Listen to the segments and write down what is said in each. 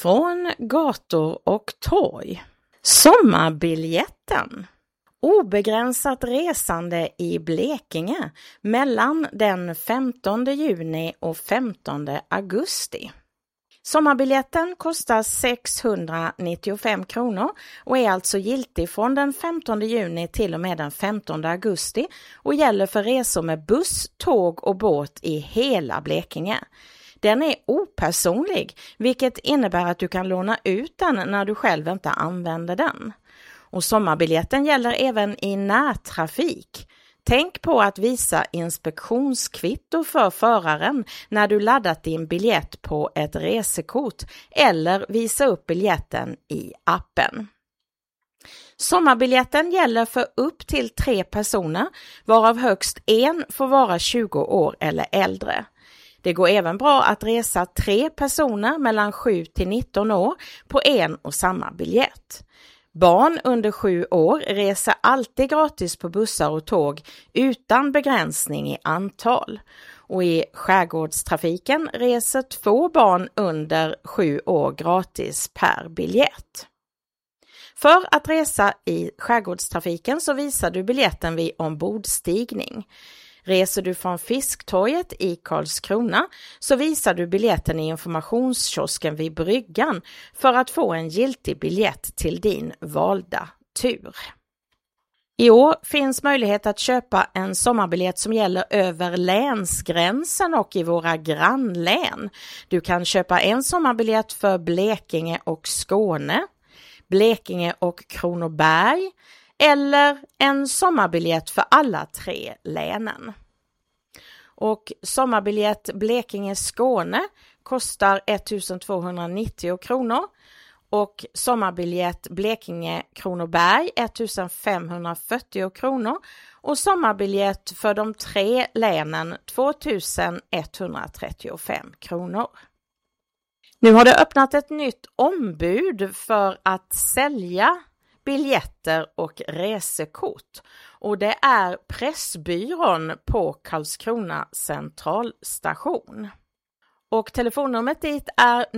Från gator och torg. Sommarbiljetten. Obegränsat resande i Blekinge mellan den 15 juni och 15 augusti. Sommarbiljetten kostar 695 kronor och är alltså giltig från den 15 juni till och med den 15 augusti och gäller för resor med buss, tåg och båt i hela Blekinge. Den är opersonlig, vilket innebär att du kan låna ut den när du själv inte använder den. Och sommarbiljetten gäller även i närtrafik. Tänk på att visa inspektionskvitto för föraren när du laddat din biljett på ett resekort eller visa upp biljetten i appen. Sommarbiljetten gäller för upp till 3 personer, varav högst en får vara 20 år eller äldre. Det går även bra att resa 3 personer mellan 7 till 19 år på en och samma biljett. Barn under 7 år reser alltid gratis på bussar och tåg utan begränsning i antal. Och i skärgårdstrafiken reser 2 barn under 7 år gratis per biljett. För att resa i skärgårdstrafiken så visar du biljetten vid ombordstigning. Reser du från Fisktorget i Karlskrona så visar du biljetten i informationskiosken vid bryggan för att få en giltig biljett till din valda tur. I år finns möjlighet att köpa en sommarbiljett som gäller över länsgränsen och i våra grannlän. Du kan köpa en sommarbiljett för Blekinge och Skåne, Blekinge och Kronoberg, eller en sommarbiljett för alla 3 länen. Och sommarbiljett Blekinge-Skåne kostar 1290 kronor och sommarbiljett Blekinge-Kronoberg 1540 kronor och sommarbiljett för de 3 länen 2135 kronor. Nu har det öppnat ett nytt ombud för att sälja biljetter och resekort och det är Pressbyrån på Karlskrona centralstation. Och telefonnumret dit är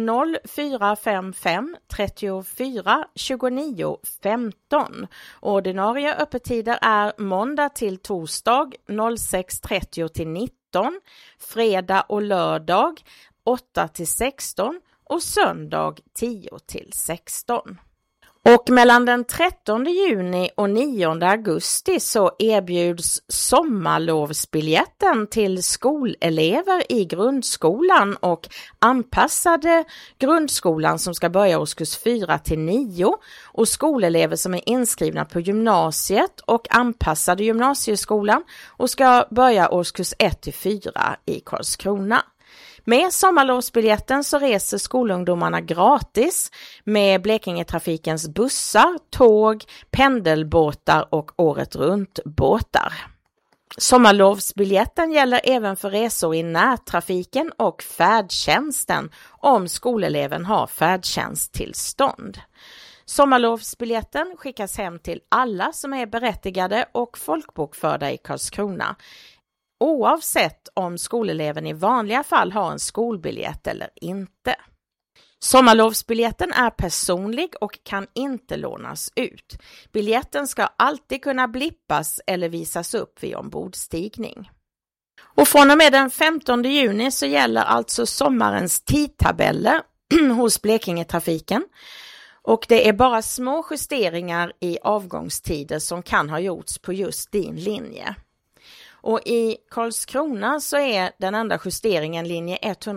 0455 34 29 15. Ordinarie öppettider är måndag till torsdag 06.30 till 19, fredag och lördag 8 till 16 och söndag 10 till 16. Och mellan den 13 juni och 9 augusti så erbjuds sommarlovsbiljetten till skolelever i grundskolan och anpassade grundskolan som ska börja årskurs 4 till 9 och skolelever som är inskrivna på gymnasiet och anpassade gymnasieskolan och ska börja årskurs 1 till 4 i Karlskrona. Med sommarlovsbiljetten så reser skolungdomarna gratis med Blekingetrafikens bussar, tåg, pendelbåtar och året runt båtar. Sommarlovsbiljetten gäller även för resor i närtrafiken och färdtjänsten om skoleleven har färdtjänsttillstånd. Sommarlovsbiljetten skickas hem till alla som är berättigade och folkbokförda i Karlskrona, oavsett om skoleleven i vanliga fall har en skolbiljett eller inte. Sommarlovsbiljetten är personlig och kan inte lånas ut. Biljetten ska alltid kunna blippas eller visas upp vid ombordstigning. Och från och med den 15 juni så gäller alltså sommarens tidtabeller hos Blekingetrafiken. Och det är bara små justeringar i avgångstider som kan ha gjorts på just din linje. Och i Karlskrona så är den enda justeringen linje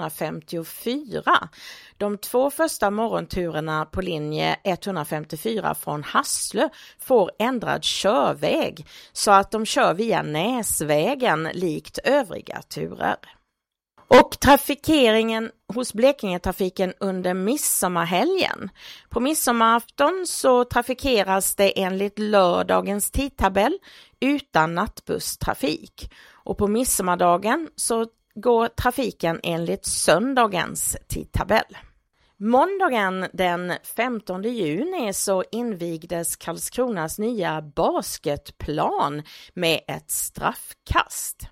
154. De 2 första morgonturerna på linje 154 från Hasslö får ändrad körväg så att de kör via Näsvägen likt övriga turer. Och trafikeringen hos Blekingetrafiken under midsommarhelgen. På midsommarafton så trafikeras det enligt lördagens tidtabell utan nattbusstrafik. Och på midsommardagen så går trafiken enligt söndagens tidtabell. Måndagen den 15 juni så invigdes Karlskronas nya basketplan med ett straffkast.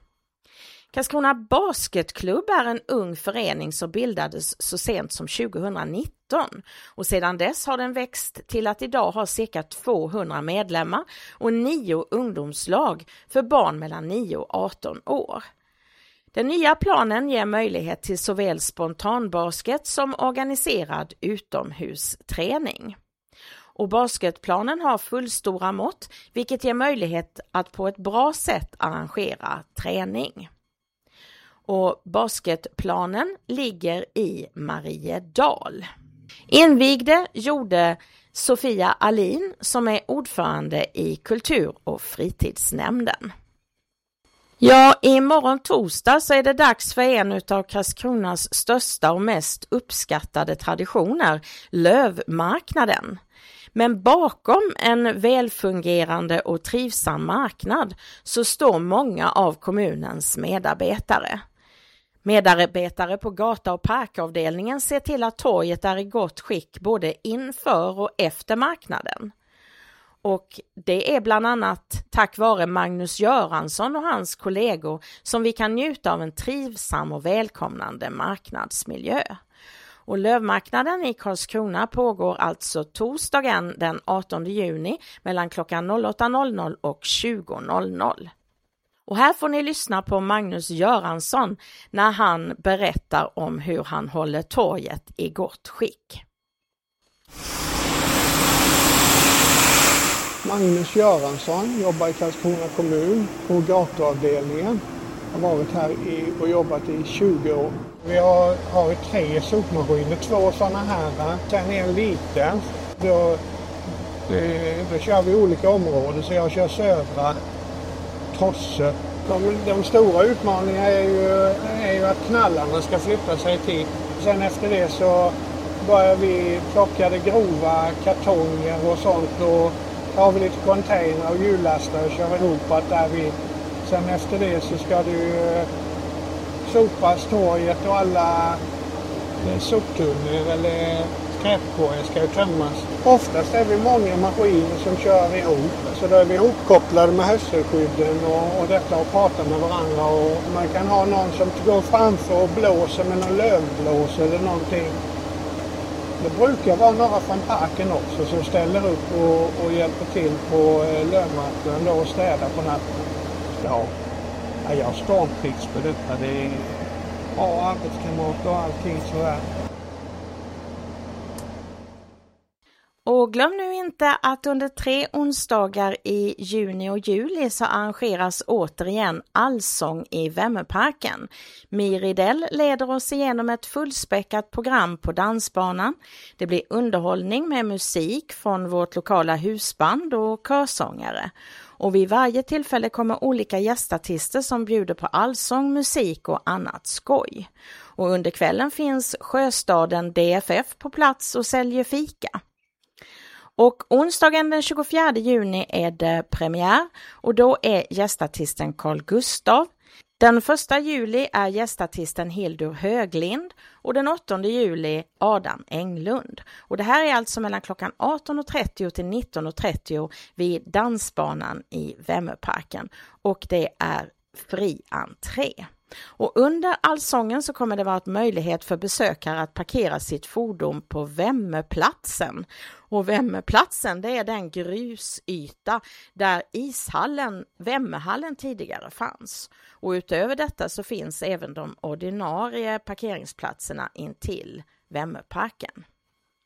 Karlskrona Basketklubb är en ung förening som bildades så sent som 2019 2018 och sedan dess har den växt till att idag ha cirka 200 medlemmar och 9 ungdomslag för barn mellan 9 och 18 år. Den nya planen ger möjlighet till såväl spontanbasket som organiserad utomhusträning. Och basketplanen har fullstora mått, vilket ger möjlighet att på ett bra sätt arrangera träning. Och basketplanen ligger i Mariedal. Invigde gjorde Sofia Alin som är ordförande i kultur- och fritidsnämnden. Ja, imorgon torsdag så är det dags för en av Karlskronas största och mest uppskattade traditioner, lövmarknaden. Men bakom en välfungerande och trivsam marknad så står många av kommunens medarbetare. Medarbetare på gata- och parkavdelningen ser till att torget är i gott skick både inför och efter marknaden. Och det är bland annat tack vare Magnus Göransson och hans kollegor som vi kan njuta av en trivsam och välkomnande marknadsmiljö. Och lövmarknaden i Karlskrona pågår alltså torsdagen den 18 juni mellan klockan 08.00 och 20.00. Och här får ni lyssna på Magnus Göransson när han berättar om hur han håller torget i gott skick. Magnus Göransson jobbar i Karlskrona kommun på gatuavdelningen. Jag har varit här och jobbat i 20 år. Vi har 3 sopmaskiner, 2 sådana här, sen en liten. Då kör vi olika områden, så jag kör södra, Trosse. De stora utmaningarna är ju att knallarna ska flytta sig till. Sen efter det så börjar vi plocka det grova, kartonger och sånt, och har vi lite container och hjullastare och kör ihop att där vi. Sen efter det så ska det sopas torget och alla soptunnor eller skräpkorgar ska ju tömmas. Oftast är vi många maskiner som kör ihop, så då är vi ihopkopplade med hörselskydden och detta och pratar med varandra, och man kan ha någon som går framför och blåser med någon lövblås eller någonting. Det brukar vara några från parken också som ställer upp och hjälper till på lövmarknaden och städar på natten. Ja, jag har stormtricks på detta. Det är bra arbetskamrater och allting sådär. Och glöm nu inte att under 3 onsdagar i juni och juli så arrangeras återigen allsång i Vemmerparken. Miridell leder oss igenom ett fullspäckat program på dansbanan. Det blir underhållning med musik från vårt lokala husband och körsångare. Och vid varje tillfälle kommer olika gästartister som bjuder på allsång, musik och annat skoj. Och under kvällen finns Sjöstaden DFF på plats och säljer fika. Och onsdagen den 24 juni är det premiär och då är gästartisten Carl Gustav. Den 1 juli är gästartisten Hildur Höglind och den 8 juli Adam Englund. Och det här är alltså mellan klockan 18.30 till 19.30 vid dansbanan i Vemmerparken. Och det är fri entré. Och under allsången så kommer det vara en möjlighet för besökare att parkera sitt fordon på Vemmerplatsen. Och Vemmerplatsen, det är den grusyta där ishallen, Vemmerhallen tidigare fanns. Och utöver detta så finns även de ordinarie parkeringsplatserna intill Vemmerparken.